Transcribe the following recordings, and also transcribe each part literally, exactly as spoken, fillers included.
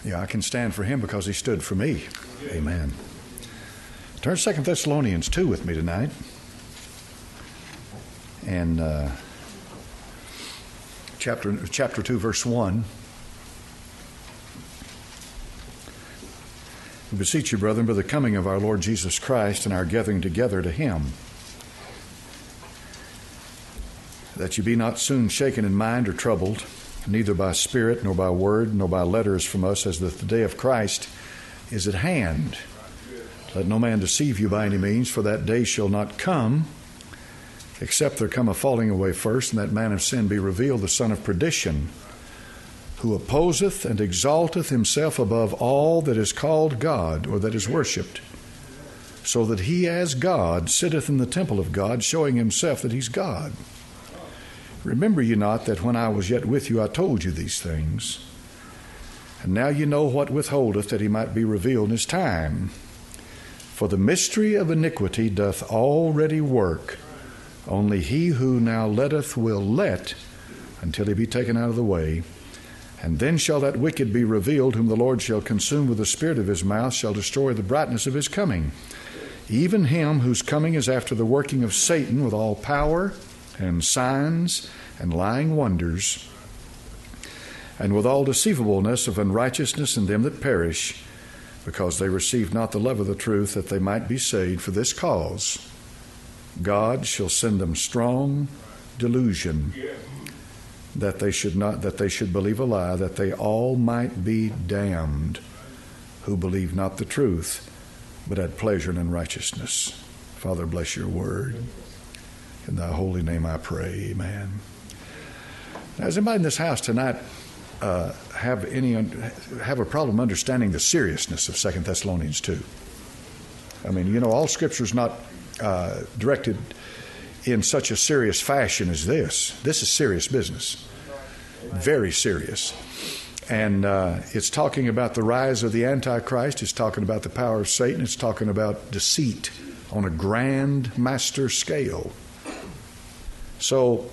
Yeah, I can stand for him because he stood for me. Amen. Turn to Second Thessalonians two with me tonight. And uh, chapter, chapter two, verse one. We beseech you, brethren, by the coming of our Lord Jesus Christ and our gathering together to him, that you be not soon shaken in mind or troubled, neither by spirit, nor by word, nor by letters from us, as that the day of Christ is at hand. Let no man deceive you by any means, for that day shall not come, except there come a falling away first, and that man of sin be revealed, the son of perdition, who opposeth and exalteth himself above all that is called God, or that is worshipped, so that he as God sitteth in the temple of God, showing himself that he's God. Remember ye not that when I was yet with you I told you these things? And now ye know what withholdeth, that he might be revealed in his time. For the mystery of iniquity doth already work. Only he who now letteth will let until he be taken out of the way. And then shall that wicked be revealed, whom the Lord shall consume with the spirit of his mouth, shall destroy the brightness of his coming. Even him whose coming is after the working of Satan, with all power and signs and lying wonders, and with all deceivableness of unrighteousness in them that perish, because they received not the love of the truth, that they might be saved. For this cause God shall send them strong delusion, that they should not that they should believe a lie, that they all might be damned, who believe not the truth, but had pleasure in unrighteousness. Father, bless your word. In thy holy name I pray, amen. Now, does anybody in this house tonight uh, have any have a problem understanding the seriousness of Second Thessalonians two? I mean, you know, all Scripture is not uh, directed in such a serious fashion as this. This is serious business, very serious. And uh, it's talking about the rise of the Antichrist. It's talking about the power of Satan. It's talking about deceit on a grand master scale. So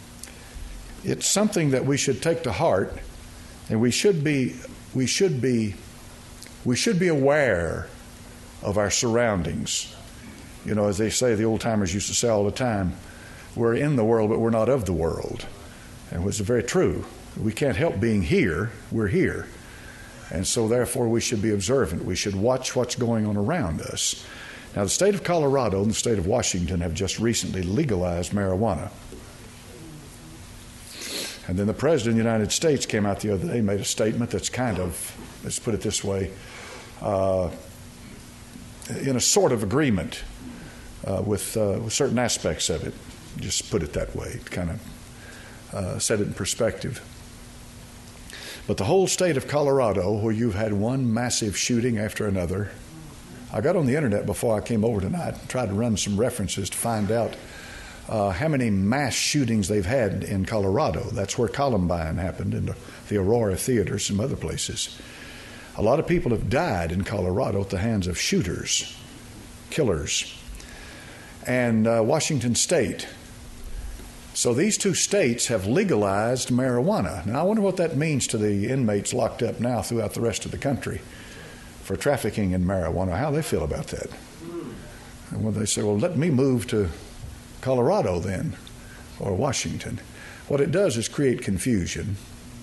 it's something that we should take to heart, and we should be we should be we should be aware of our surroundings. You know, as they say, the old timers used to say all the time, we're in the world, but we're not of the world. And it's very true. We can't help being here. We're here. And so therefore we should be observant. We should watch what's going on around us. Now, the state of Colorado and the state of Washington have just recently legalized marijuana. And then the President of the United States came out the other day and made a statement that's kind of, let's put it this way, uh, in a sort of agreement uh, with, uh, with certain aspects of it. Just put it that way, kind of uh, set it in perspective. But the whole state of Colorado, where you've had one massive shooting after another, I got on the internet before I came over tonight and tried to run some references to find out uh, how many mass shootings they've had in Colorado. That's where Columbine happened, in the, the Aurora Theater, some other places. A lot of people have died in Colorado at the hands of shooters, killers. And uh, Washington State. So these two states have legalized marijuana. Now, I wonder what that means to the inmates locked up now throughout the rest of the country for trafficking in marijuana, how they feel about that. And when they say, well, let me move to Colorado then, or Washington. What it does is create confusion.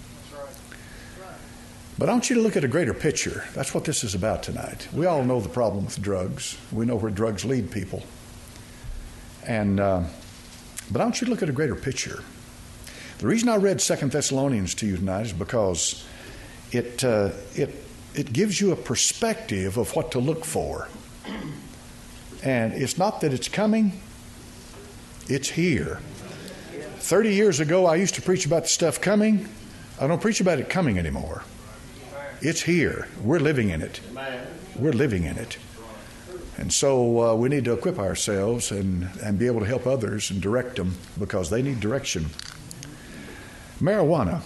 But I want you to look at a greater picture. That's what this is about tonight. We all know the problem with drugs. We know where drugs lead people. And uh, but I want you to look at a greater picture. The reason I read Second Thessalonians to you tonight is because it uh, it it gives you a perspective of what to look for. And it's not that it's coming, it's here. Thirty years ago, I used to preach about the stuff coming. I don't preach about it coming anymore. It's here. We're living in it. We're living in it. And so uh, we need to equip ourselves and, and be able to help others and direct them, because they need direction. Marijuana.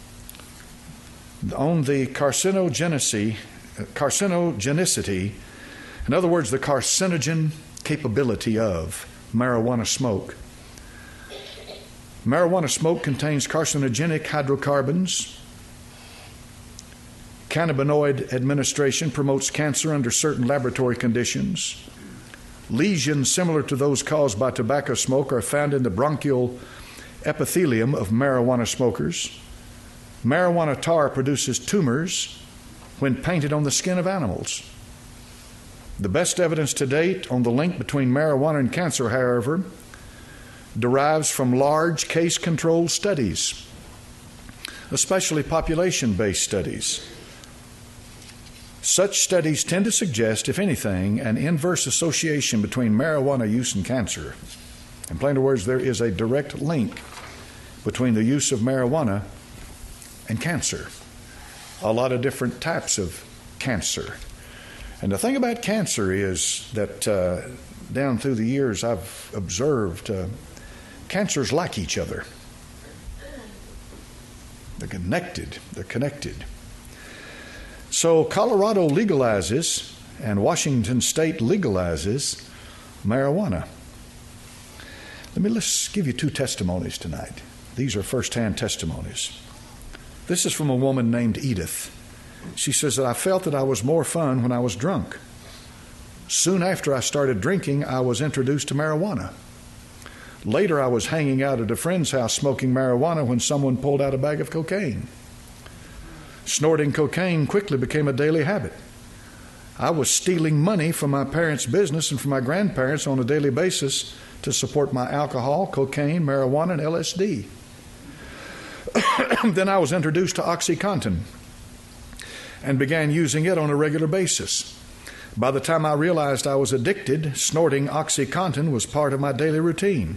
On the carcinogenicity, carcinogenicity, in other words, the carcinogen capability of marijuana smoke. Marijuana smoke contains carcinogenic hydrocarbons, Cannabinoid administration promotes cancer under certain laboratory conditions. Lesions similar to those caused by tobacco smoke are found in the bronchial epithelium of marijuana smokers. Marijuana tar produces tumors when painted on the skin of animals. The best evidence to date on the link between marijuana and cancer, however, derives from large case-control studies, especially population-based studies. Such studies tend to suggest, if anything, an inverse association between marijuana use and cancer. In plain words, there is a direct link between the use of marijuana and cancer. A lot of different types of cancer. And the thing about cancer is that uh, down through the years I've observed uh, cancers like each other. They're connected. They're connected. So Colorado legalizes and Washington State legalizes marijuana. Let me let's give you two testimonies tonight. These are first-hand testimonies. This is from a woman named Edith. She says that I felt that I was more fun when I was drunk. Soon after I started drinking, I was introduced to marijuana. Later, I was hanging out at a friend's house smoking marijuana when someone pulled out a bag of cocaine. Snorting cocaine quickly became a daily habit. I was stealing money from my parents' business and from my grandparents on a daily basis to support my alcohol, cocaine, marijuana, and L S D. Then I was introduced to OxyContin and began using it on a regular basis. By the time I realized I was addicted, snorting OxyContin was part of my daily routine.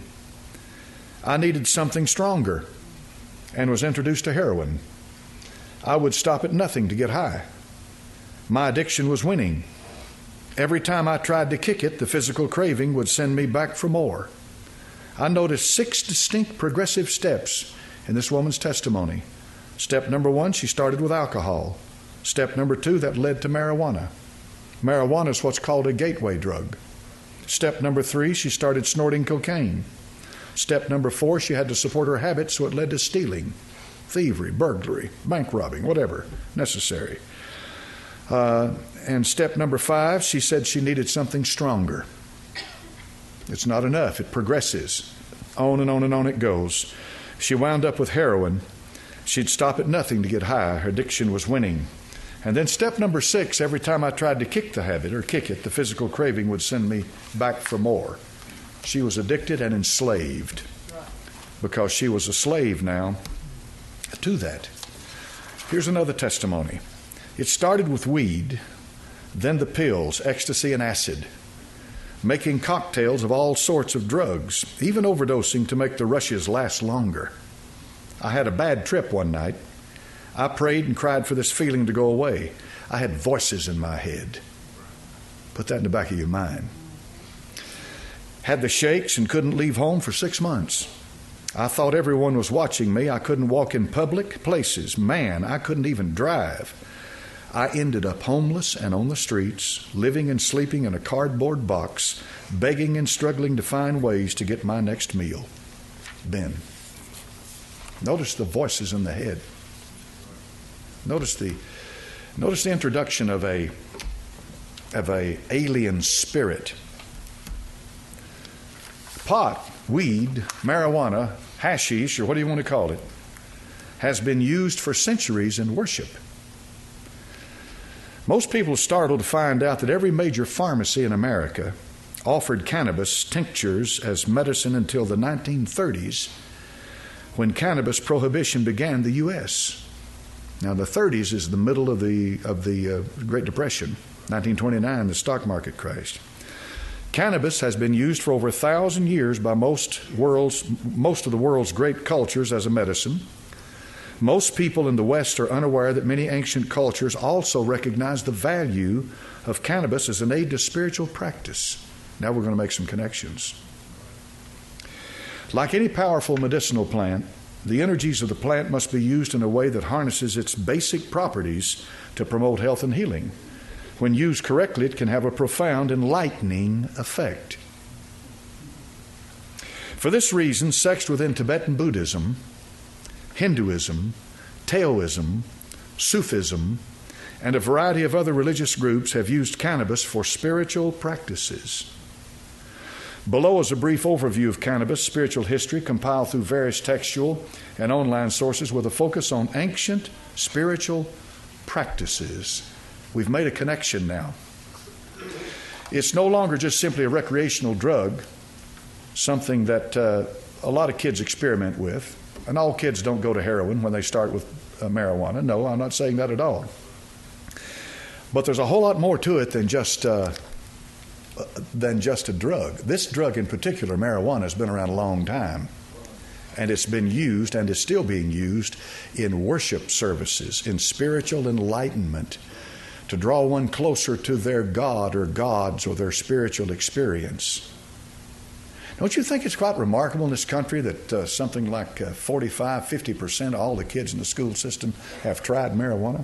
I needed something stronger and was introduced to heroin. I would stop at nothing to get high. My addiction was winning. Every time I tried to kick it, the physical craving would send me back for more. I noticed six distinct progressive steps in this woman's testimony. Step number one, she started with alcohol. Step number two, that led to marijuana. Marijuana is what's called a gateway drug. Step number three, she started snorting cocaine. Step number four, she had to support her habit, so it led to stealing, thievery, burglary, bank robbing, whatever necessary. Uh, and step number five, she said she needed something stronger. It's not enough. It progresses. On and on and on it goes. She wound up with heroin. She'd stop at nothing to get high. Her addiction was winning. And then step number six, every time I tried to kick the habit or kick it, the physical craving would send me back for more. She was addicted and enslaved because she was a slave now to that. Here's another testimony. It started with weed, then the pills, ecstasy and acid, making cocktails of all sorts of drugs, even overdosing to make the rushes last longer. I had a bad trip one night. I prayed and cried for this feeling to go away. I had voices in my head. Put that in the back of your mind. Had the shakes and couldn't leave home for six months. I thought everyone was watching me. I couldn't walk in public places. Man, I couldn't even drive. I ended up homeless and on the streets, living and sleeping in a cardboard box, begging and struggling to find ways to get my next meal. Ben. Notice the voices in the head. Notice the notice the introduction of a of a alien spirit. Pot, weed, marijuana, hashish, or what do you want to call it, has been used for centuries in worship. Most people are startled to find out that every major pharmacy in America offered cannabis tinctures as medicine until the nineteen thirties, when cannabis prohibition began in the U S Now, the thirties is the middle of the of the uh, Great Depression. nineteen twenty-nine, the stock market crashed. Cannabis has been used for over a thousand years by most world's most of the world's great cultures as a medicine. Most people in the West are unaware that many ancient cultures also recognize the value of cannabis as an aid to spiritual practice. Now we're going to make some connections. Like any powerful medicinal plant, the energies of the plant must be used in a way that harnesses its basic properties to promote health and healing. When used correctly, it can have a profound enlightening effect. For this reason, sects within Tibetan Buddhism, Hinduism, Taoism, Sufism, and a variety of other religious groups have used cannabis for spiritual practices. Below is a brief overview of cannabis spiritual history compiled through various textual and online sources with a focus on ancient spiritual practices. We've made a connection now. It's no longer just simply a recreational drug, something that uh, a lot of kids experiment with. And all kids don't go to heroin when they start with uh, marijuana. No, I'm not saying that at all. But there's a whole lot more to it than just uh, than just a drug. This drug in particular, marijuana, has been around a long time. And it's been used and is still being used in worship services, in spiritual enlightenment, to draw one closer to their God or gods or their spiritual experience. Don't you think it's quite remarkable in this country that uh, something like uh, forty-five, fifty percent of all the kids in the school system have tried marijuana?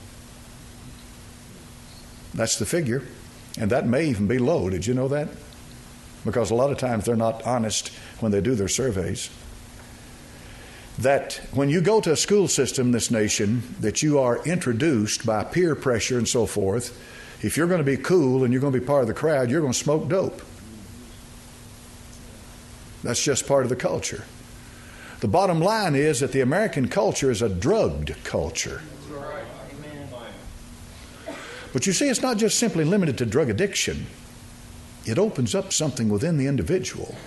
That's the figure. And that may even be low. Did you know that? Because a lot of times they're not honest when they do their surveys. That when you go to a school system in this nation, that you are introduced by peer pressure and so forth. If you're going to be cool and you're going to be part of the crowd, you're going to smoke dope. That's just part of the culture. The bottom line is that the American culture is a drugged culture. But you see, it's not just simply limited to drug addiction. It opens up something within the individual.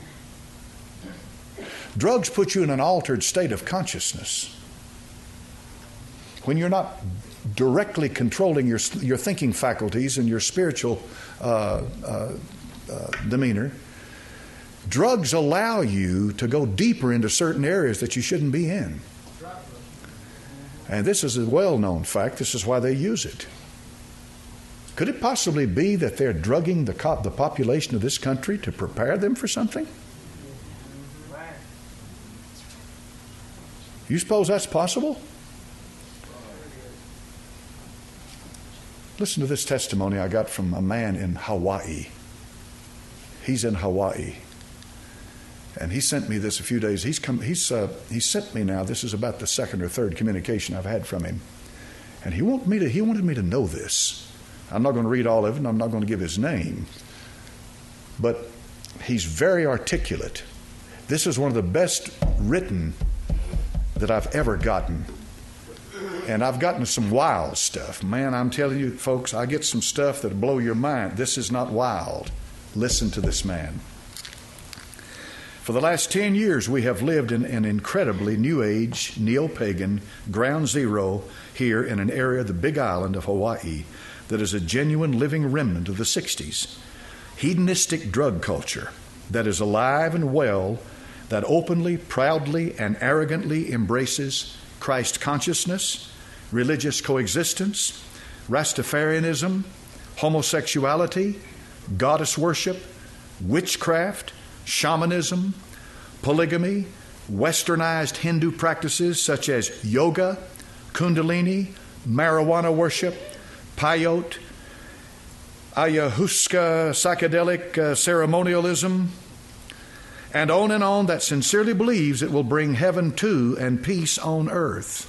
Drugs put you in an altered state of consciousness. When you're not directly controlling your, your thinking faculties and your spiritual uh, uh, uh, demeanor, drugs allow you to go deeper into certain areas that you shouldn't be in. And this is a well-known fact. This is why they use it. Could it possibly be that they're drugging the, co- the population of this country to prepare them for something? You suppose that's possible? Listen to this testimony I got from a man in Hawaii. He's in Hawaii. And he sent me this a few days. He's come. He's uh, he sent me now. This is about the second or third communication I've had from him, and he wanted me to. He wanted me to know this. I'm not going to read all of it, and I'm not going to give his name. But he's very articulate. This is one of the best written that I've ever gotten. And I've gotten some wild stuff. Man, I'm telling you, folks, I get some stuff that'll blow your mind. This is not wild. Listen to this man. For the last ten years, we have lived in an incredibly New Age, neo-pagan, ground zero here in an area of the Big Island of Hawaii that is a genuine living remnant of the sixties. Hedonistic drug culture that is alive and well, that openly, proudly, and arrogantly embraces Christ consciousness, religious coexistence, Rastafarianism, homosexuality, goddess worship, witchcraft, shamanism, polygamy, westernized Hindu practices such as yoga, kundalini, marijuana worship, peyote, ayahuasca, psychedelic uh, ceremonialism, and on and on, that sincerely believes it will bring heaven to and peace on earth.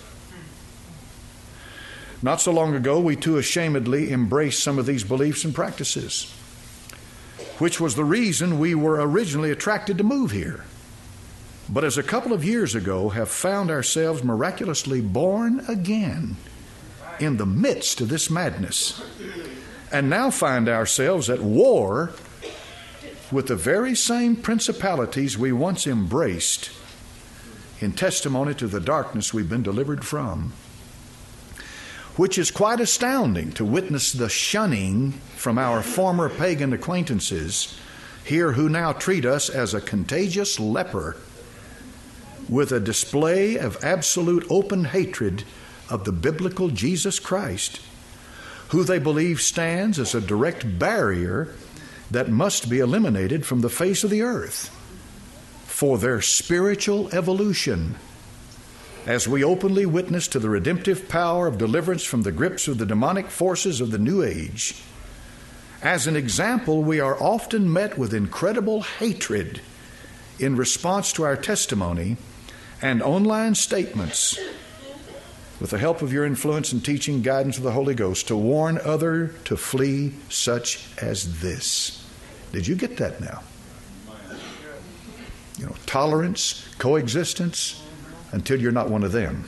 Not so long ago, we too ashamedly embraced some of these beliefs and practices, which was the reason we were originally attracted to move here. But as a couple of years ago, have found ourselves miraculously born again in the midst of this madness, and now find ourselves at war with the very same principalities we once embraced in testimony to the darkness we've been delivered from, which is quite astounding to witness the shunning from our former pagan acquaintances here who now treat us as a contagious leper with a display of absolute open hatred of the biblical Jesus Christ, who they believe stands as a direct barrier that must be eliminated from the face of the earth for their spiritual evolution, as we openly witness to the redemptive power of deliverance from the grips of the demonic forces of the New Age. As an example, we are often met with incredible hatred in response to our testimony and online statements with the help of your influence and teaching, guidance of the Holy Ghost, to warn other to flee such as this. Did you get that now? You know, tolerance, coexistence, until you're not one of them.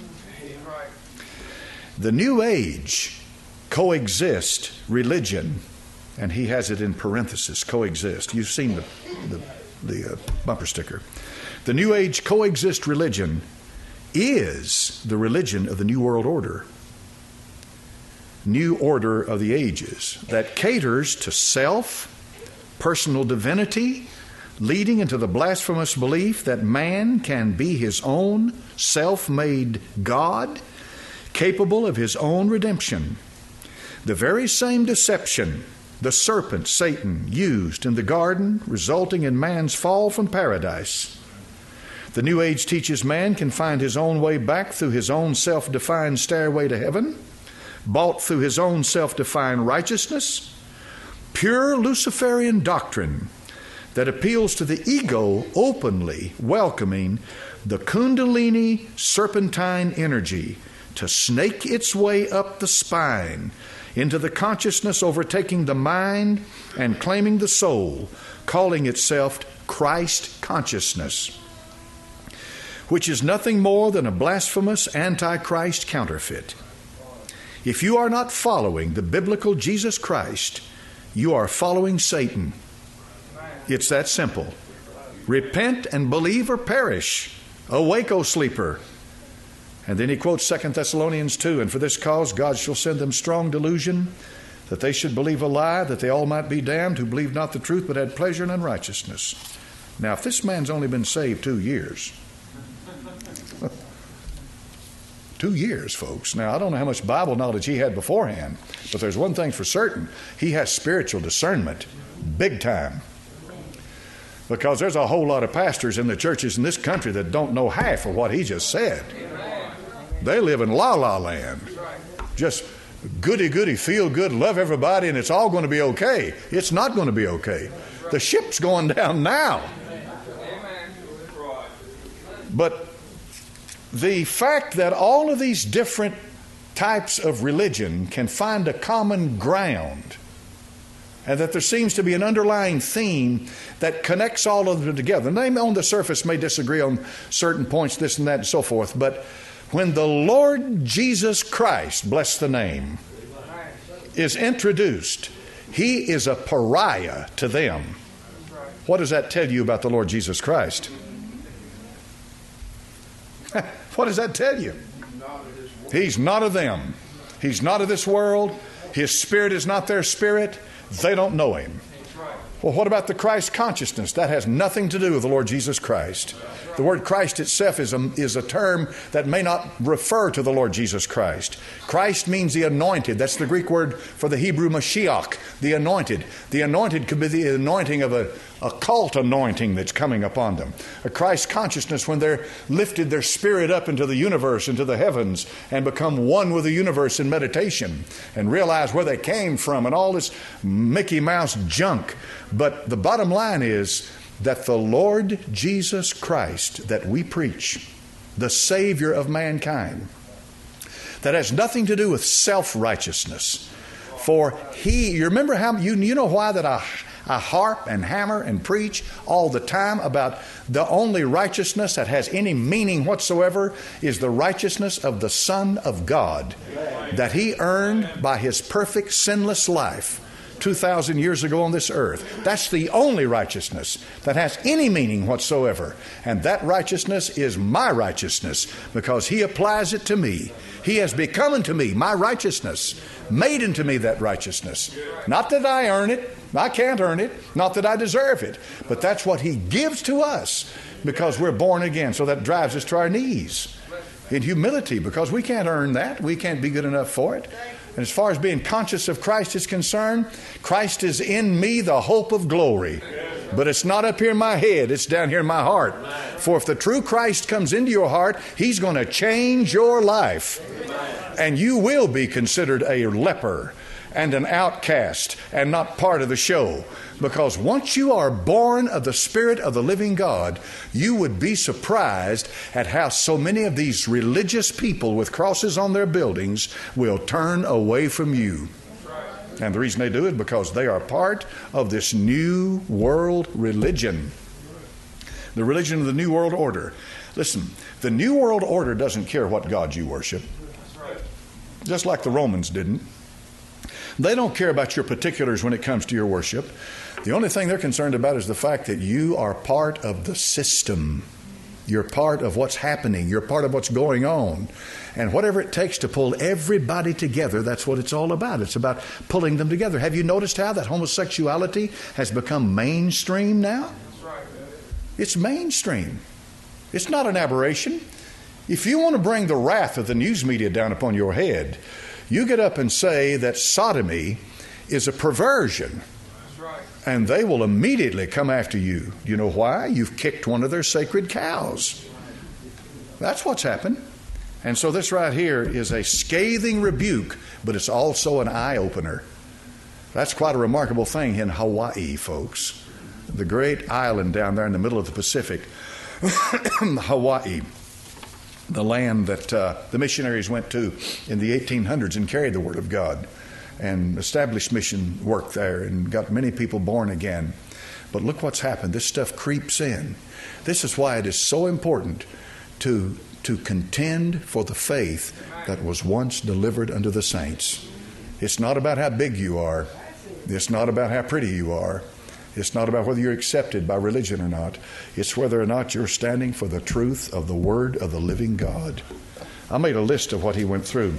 The New Age coexist religion, and he has it in parenthesis, coexist. You've seen the, the, the uh, bumper sticker. The New Age coexist religion is the religion of the New World Order. New order of the ages that caters to self, personal divinity, leading into the blasphemous belief that man can be his own self-made God, capable of his own redemption. The very same deception the serpent, Satan, used in the garden, resulting in man's fall from paradise. The New Age teaches man can find his own way back through his own self-defined stairway to heaven, bought through his own self-defined righteousness, pure Luciferian doctrine that appeals to the ego, openly welcoming the Kundalini serpentine energy to snake its way up the spine into the consciousness overtaking the mind and claiming the soul, calling itself Christ consciousness, which is nothing more than a blasphemous antichrist counterfeit. If you are not following the biblical Jesus Christ, you are following Satan. It's that simple. Repent and believe or perish. Awake, O sleeper. And then he quotes Second Thessalonians two, and for this cause God shall send them strong delusion, that they should believe a lie, that they all might be damned, who believed not the truth, but had pleasure in unrighteousness. Now, if this man's only been saved two years, two years, folks. Now, I don't know how much Bible knowledge he had beforehand, but there's one thing for certain. He has spiritual discernment, big time. Because there's a whole lot of pastors in the churches in this country that don't know half of what he just said. They live in la-la land. Just goody-goody, feel good, love everybody, and it's all going to be okay. It's not going to be okay. The ship's going down now. But the fact that all of these different types of religion can find a common ground, and that there seems to be an underlying theme that connects all of them together. And they on the surface may disagree on certain points, this and that and so forth, but when the Lord Jesus Christ, bless the name, is introduced, he is a pariah to them. What does that tell you about the Lord Jesus Christ? What does that tell you? He's not of them. He's not of this world. His spirit is not their spirit. They don't know him. Well, what about the Christ consciousness? That has nothing to do with the Lord Jesus Christ. The word Christ itself is a, is a term that may not refer to the Lord Jesus Christ. Christ means the anointed. That's the Greek word for the Hebrew Mashiach, the anointed. The anointed could be the anointing of a, a cult anointing that's coming upon them. A Christ consciousness when they're lifted their spirit up into the universe, into the heavens, and become one with the universe in meditation and realize where they came from and all this Mickey Mouse junk. But the bottom line is that the Lord Jesus Christ that we preach, the Savior of mankind, that has nothing to do with self-righteousness. For he, you remember how, you, you know why that I, I harp and hammer and preach all the time about the only righteousness that has any meaning whatsoever is the righteousness of the Son of God, that he earned by his perfect sinless life two thousand years ago on this earth. That's the only righteousness that has any meaning whatsoever. And that righteousness is my righteousness because he applies it to me. He has become unto me my righteousness, made unto me that righteousness. Not that I earn it. I can't earn it. Not that I deserve it. But that's what he gives to us because we're born again. So that drives us to our knees in humility because we can't earn that. We can't be good enough for it. And as far as being conscious of Christ is concerned, Christ is in me, the hope of glory. But it's not up here in my head, it's down here in my heart. For if the true Christ comes into your heart, he's going to change your life. And you will be considered a leper and an outcast and not part of the show. Because once you are born of the Spirit of the living God, you would be surprised at how so many of these religious people with crosses on their buildings will turn away from you. And the reason they do it is because they are part of this new world religion. The religion of the New World Order. Listen, the New World Order doesn't care what God you worship. Just like the Romans didn't. They don't care about your particulars when it comes to your worship. The only thing they're concerned about is the fact that you are part of the system. You're part of what's happening. You're part of what's going on. And whatever it takes to pull everybody together, that's what it's all about. It's about pulling them together. Have you noticed how that homosexuality has become mainstream now? It's mainstream. It's not an aberration. If you want to bring the wrath of the news media down upon your head, you get up and say that sodomy is a perversion. That's right. And they will immediately come after you. Do you know why? You've kicked one of their sacred cows. That's what's happened. And so this right here is a scathing rebuke, but it's also an eye-opener. That's quite a remarkable thing in Hawaii, folks. The great island down there in the middle of the Pacific. Hawaii. The land that uh, the missionaries went to in the eighteen hundreds and carried the Word of God and established mission work there and got many people born again. But look what's happened. This stuff creeps in. This is why it is so important to, to contend for the faith that was once delivered unto the saints. It's not about how big you are. It's not about how pretty you are. It's not about whether you're accepted by religion or not. It's whether or not you're standing for the truth of the Word of the living God. I made a list of what he went through,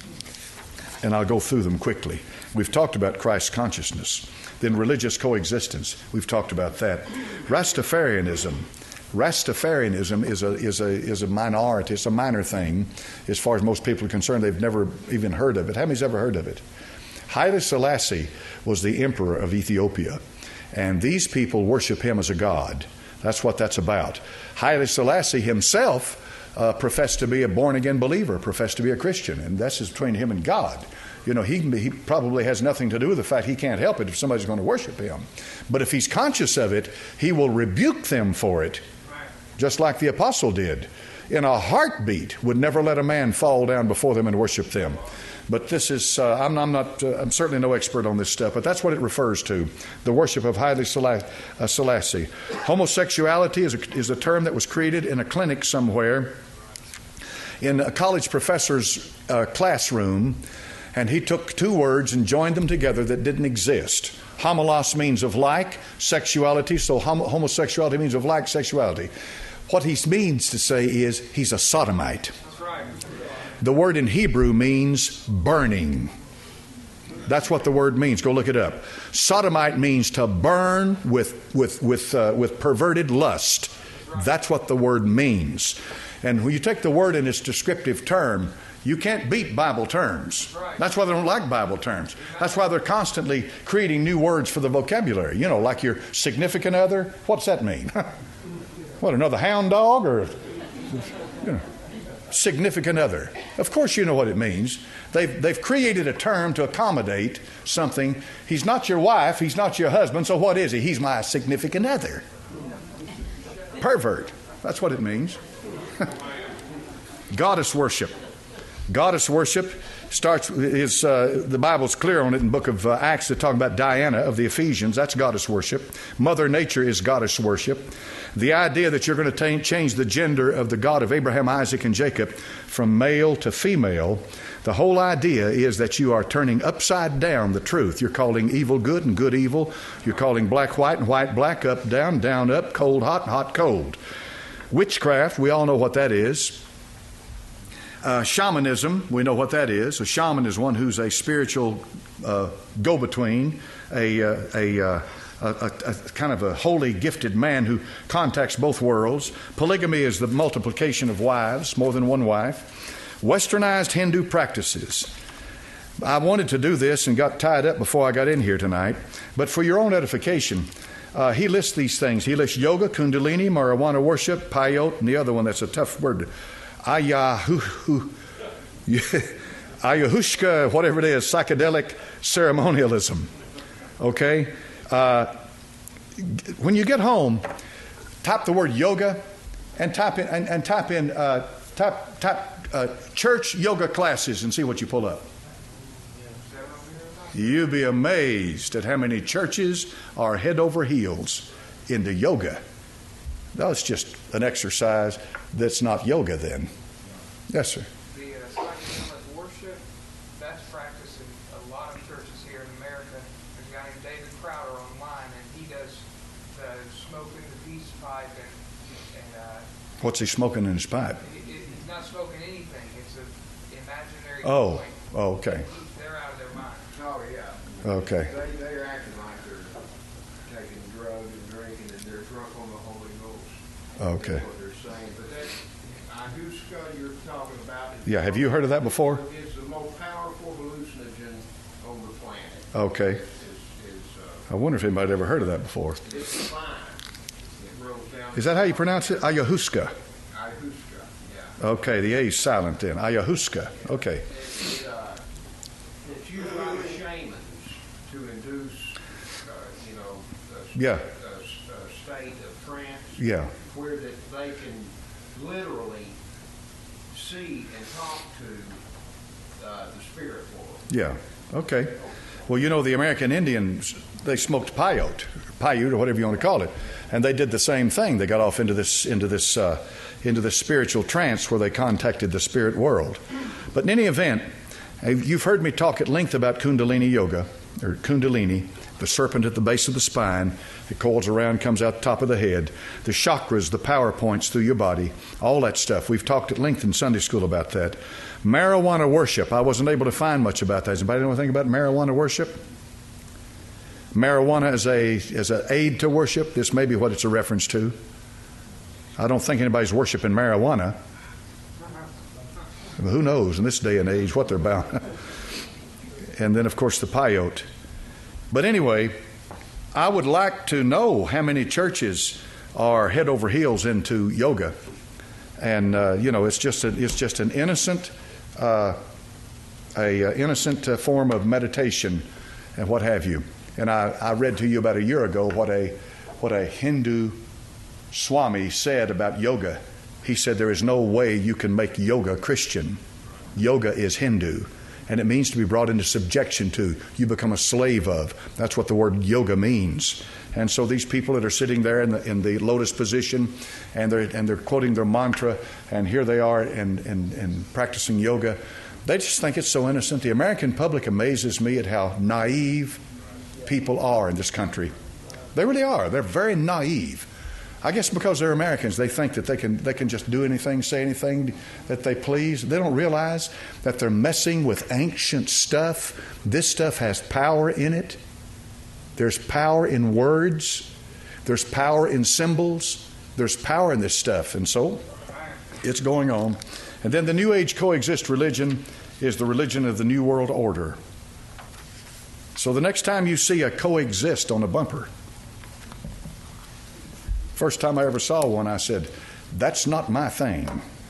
and I'll go through them quickly. We've talked about Christ's consciousness. Then religious coexistence. We've talked about that. Rastafarianism. Rastafarianism is a, is a, is a minority. It's a minor thing as far as most people are concerned. They've never even heard of it. How many's ever heard of it? Haile Selassie was the emperor of Ethiopia. And these people worship him as a god. That's what that's about. Haile Selassie himself uh, professed to be a born-again believer, professed to be a Christian. And that's just between him and God. You know, he, he probably has nothing to do with the fact he can't help it if somebody's going to worship him. But if he's conscious of it, he will rebuke them for it, just like the apostle did. In a heartbeat, would never let a man fall down before them and worship them. But this is, uh, I'm, I'm not, uh, I'm certainly no expert on this stuff, but that's what it refers to, the worship of Haile Selassie. Homosexuality is a, is a term that was created in a clinic somewhere in a college professor's uh, classroom, and he took two words and joined them together that didn't exist. Homolos means of like, sexuality, so hom- homosexuality means of like sexuality. What he means to say is he's a sodomite. That's right. The word in Hebrew means burning. That's what the word means. Go look it up. Sodomite means to burn with with with uh, with perverted lust. That's what the word means. And when you take the word in its descriptive term, you can't beat Bible terms. That's why they don't like Bible terms. That's why they're constantly creating new words for the vocabulary. You know, like your significant other. What's that mean? What, another hound dog or, you know, significant other? Of course you know what it means. They've, they've created a term to accommodate something. He's not your wife. He's not your husband. So what is he? He's my significant other. Pervert. That's what it means. Goddess worship. Goddess worship starts is uh, the Bible's clear on it in the book of uh, Acts. They're talking about Diana of the Ephesians. That's goddess worship. Mother Nature is goddess worship. The idea that you're going to t- change the gender of the God of Abraham, Isaac, and Jacob from male to female. The whole idea is that you are turning upside down the truth. You're calling evil good and good evil. You're calling black white and white black, up down, down up, cold hot, hot cold. Witchcraft, we all know what that is. Uh, shamanism, we know what that is. A shaman is one who's a spiritual uh, go-between, a, uh, a, uh, a, a, a kind of a holy gifted man who contacts both worlds. Polygamy is the multiplication of wives, more than one wife. Westernized Hindu practices. I wanted to do this and got tied up before I got in here tonight, but for your own edification, uh, he lists these things. He lists yoga, kundalini, marijuana worship, peyote, and the other one that's a tough word. Ayahu, ayahuasca, whatever it is, psychedelic ceremonialism. Okay? Uh, when you get home, type the word yoga and type in and, and type in uh, type type uh, church yoga classes and see what you pull up. You'll be amazed at how many churches are head over heels into yoga. That's just an exercise that's not yoga then. Yes, sir. The uh, psychedelic worship, that's practiced in a lot of churches here in America. There's a guy named David Crowder online, and he does the smoking the peace pipe and, and uh, What's he smoking in his pipe? it, it, he's not smoking anything. It's an imaginary Oh, point. oh, okay. They're out of their mind. Oh, yeah. Okay. They, they're acting like they're taking drugs and drinking and they're drunk on the Holy Ghost. Okay. That's what they're saying. But that ayahuasca you're talking about is, Yeah, have you heard of that before? is the most powerful hallucinogen on the planet. Okay. Is, is, I wonder if anybody ever heard of that before. uh, it's fine. It rolls down. Is that how you pronounce it? Ayahuasca. Ayahuasca, yeah. Okay, the A is silent then. Ayahuasca. Okay. It, uh, it's used by the shamans to induce, uh, you know, a, Yeah. a, a state of trance. Yeah. Where that they can literally see and talk to uh, the spirit world. Yeah. Okay. Well, you know, the American Indians, they smoked peyote, Paiute, or whatever you want to call it, and they did the same thing. They got off into this into this uh, into this spiritual trance where they contacted the spirit world. But in any event, you've heard me talk at length about Kundalini yoga, or Kundalini, the serpent at the base of the spine. It coils around, comes out the top of the head. The chakras, the power points through your body, all that stuff. We've talked at length in Sunday school about that. Marijuana worship. I wasn't able to find much about that. Does anybody know anything about marijuana worship? Marijuana as a as an aid to worship. This may be what it's a reference to. I don't think anybody's worshiping marijuana. But who knows in this day and age what they're about. And then, of course, the peyote. But anyway, I would like to know how many churches are head over heels into yoga. And, uh, you know, it's just, a, it's just an innocent, uh, a, uh, innocent uh, form of meditation and what have you. And I, I read to you about a year ago what a, what a Hindu Swami said about yoga. He said there is no way you can make yoga Christian. Yoga is Hindu. And it means to be brought into subjection to. You become a slave of. That's what the word yoga means. And so these people that are sitting there in the, in the lotus position and they're, and they're quoting their mantra, and here they are and, and, and practicing yoga, they just think it's so innocent. The American public amazes me at how naive people are in this country. They really are. They're very naive. I guess because they're Americans, they think that they can they can just do anything, say anything that they please. They don't realize that they're messing with ancient stuff. This stuff has power in it. There's power in words. There's power in symbols. There's power in this stuff. And so it's going on. And then the New Age coexist religion is the religion of the New World Order. So the next time you see a coexist on a bumper, first time I ever saw one, I said, that's not my thing.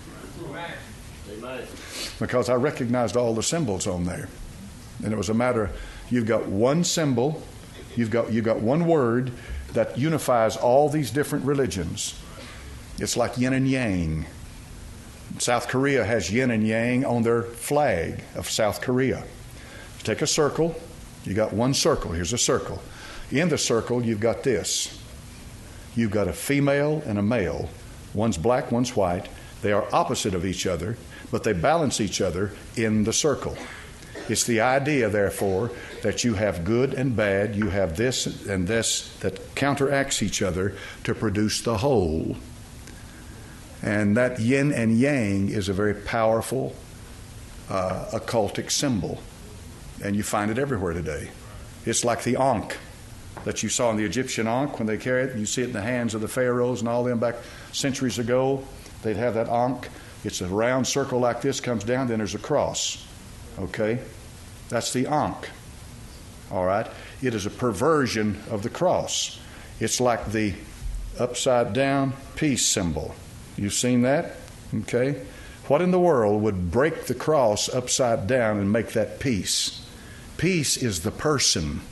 Amen. Because I recognized all the symbols on there. And it was a matter, you've got one symbol, you've got, you've got one word that unifies all these different religions. It's like yin and yang. South Korea has yin and yang on their flag of South Korea. Take a circle, you got one circle, here's a circle. In the circle, you've got this. You've got a female and a male. One's black, one's white. They are opposite of each other, but they balance each other in the circle. It's the idea, therefore, that you have good and bad, you have this and this that counteracts each other to produce the whole. And that yin and yang is a very powerful uh, occultic symbol. And you find it everywhere today. It's like the Ankh that you saw in the Egyptian Ankh when they carried it. You see it in the hands of the pharaohs and all them back centuries ago. They'd have that Ankh. It's a round circle like this, comes down, then there's a cross. Okay? That's the Ankh. All right? It is a perversion of the cross. It's like the upside down peace symbol. You've seen that? Okay? What in the world would break the cross upside down and make that peace? Peace is the person.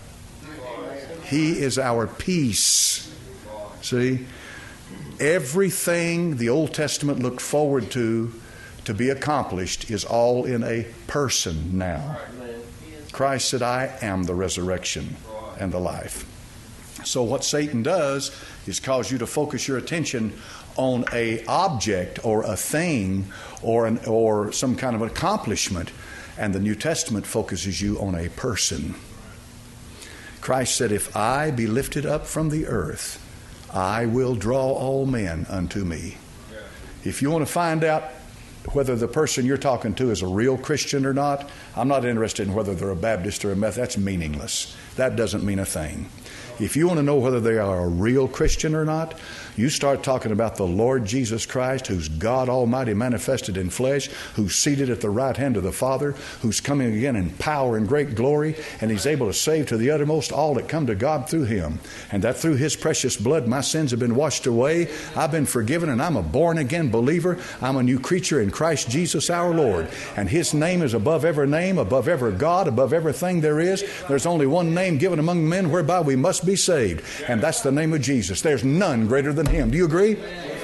He is our peace. See? Everything the Old Testament looked forward to to be accomplished is all in a person now. Christ said, I am the resurrection and the life. So what Satan does is cause you to focus your attention on a object or a thing or an, or some kind of accomplishment, and the New Testament focuses you on a person. Christ said, if I be lifted up from the earth, I will draw all men unto me. If you want to find out whether the person you're talking to is a real Christian or not, I'm not interested in whether they're a Baptist or a Methodist. That's meaningless. That doesn't mean a thing. If you want to know whether they are a real Christian or not, you start talking about the Lord Jesus Christ, who's God Almighty manifested in flesh, who's seated at the right hand of the Father, who's coming again in power and great glory, and He's able to save to the uttermost all that come to God through Him. And that through His precious blood my sins have been washed away, I've been forgiven, and I'm a born-again believer. I'm a new creature in Christ Jesus our Lord. And His name is above every name, above every God, above everything there is. There's only one name given among men whereby we must be saved, and that's the name of Jesus. There's none greater than Him. Do you agree?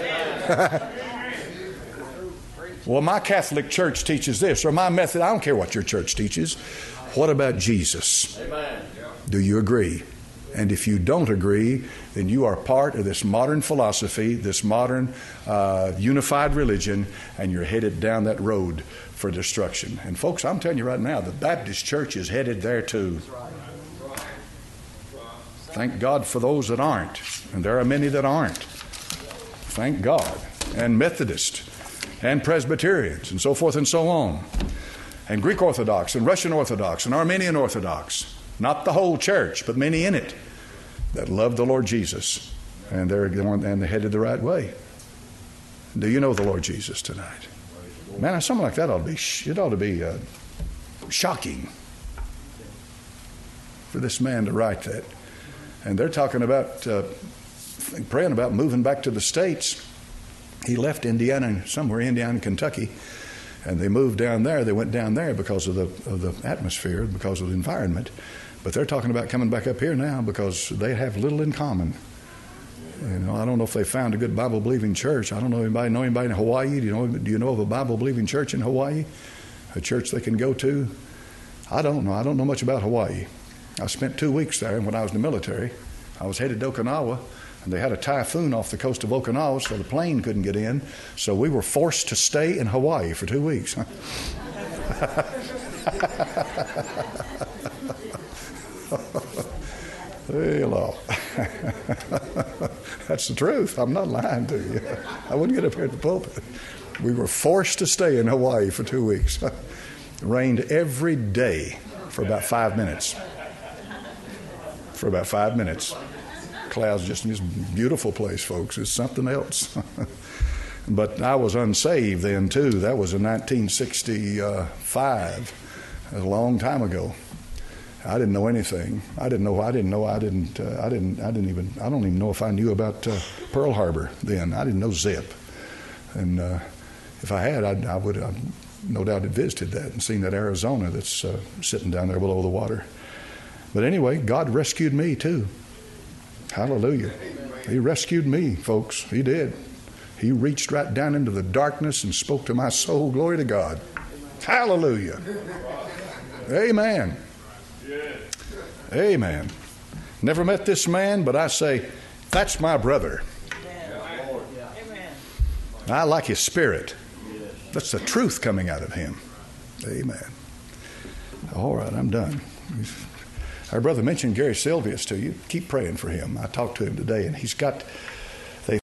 Well, my Catholic church teaches this, or my method, I don't care what your church teaches. What about Jesus? Do you agree? And if you don't agree, then you are part of this modern philosophy, this modern uh, unified religion, and you're headed down that road for destruction. And folks, I'm telling you right now, the Baptist church is headed there too. Thank God for those that aren't. And there are many that aren't. Thank God. And Methodist and Presbyterians and so forth and so on. And Greek Orthodox and Russian Orthodox and Armenian Orthodox. Not the whole church, but many in it that love the Lord Jesus. And they're going, and they're headed the right way. Do you know the Lord Jesus tonight? Man, something like that ought to be, it ought to be uh, shocking for this man to write that. And they're talking about, uh, praying about moving back to the States. He left Indiana, somewhere Indiana, Kentucky, and they moved down there. They went down there because of the of the atmosphere, because of the environment. But they're talking about coming back up here now because they have little in common. You know, I don't know if they found a good Bible-believing church. I don't know anybody know anybody in Hawaii. Do you know? Do you know of a Bible-believing church in Hawaii? A church they can go to? I don't know. I don't know much about Hawaii. I spent two weeks there, and when I was in the military, I was headed to Okinawa, and they had a typhoon off the coast of Okinawa, so the plane couldn't get in. So we were forced to stay in Hawaii for two weeks. Hello. That's the truth. I'm not lying to you. I wouldn't get up here at the pulpit. We were forced to stay in Hawaii for two weeks. It rained every day for about five minutes. For about five minutes. Clouds, just this beautiful place, folks. It's something else. But I was unsaved then too. That was in nineteen sixty-five. That was a long time ago. I didn't know anything. I didn't know. I didn't know. I didn't. Uh, I didn't. I didn't even. I don't even know if I knew about uh, Pearl Harbor then. I didn't know zip. And uh, if I had, I'd, I would. I no doubt had visited that and seen that Arizona that's uh, sitting down there below the water. But anyway, God rescued me too. Hallelujah. He rescued me, folks. He did. He reached right down into the darkness and spoke to my soul. Glory to God. Hallelujah. Amen. Amen. Never met this man, but I say, that's my brother. I like his spirit. That's the truth coming out of him. Amen. All right, I'm done. Our brother mentioned Gary Sylvius to you. Keep praying for him. I talked to him today, and he's got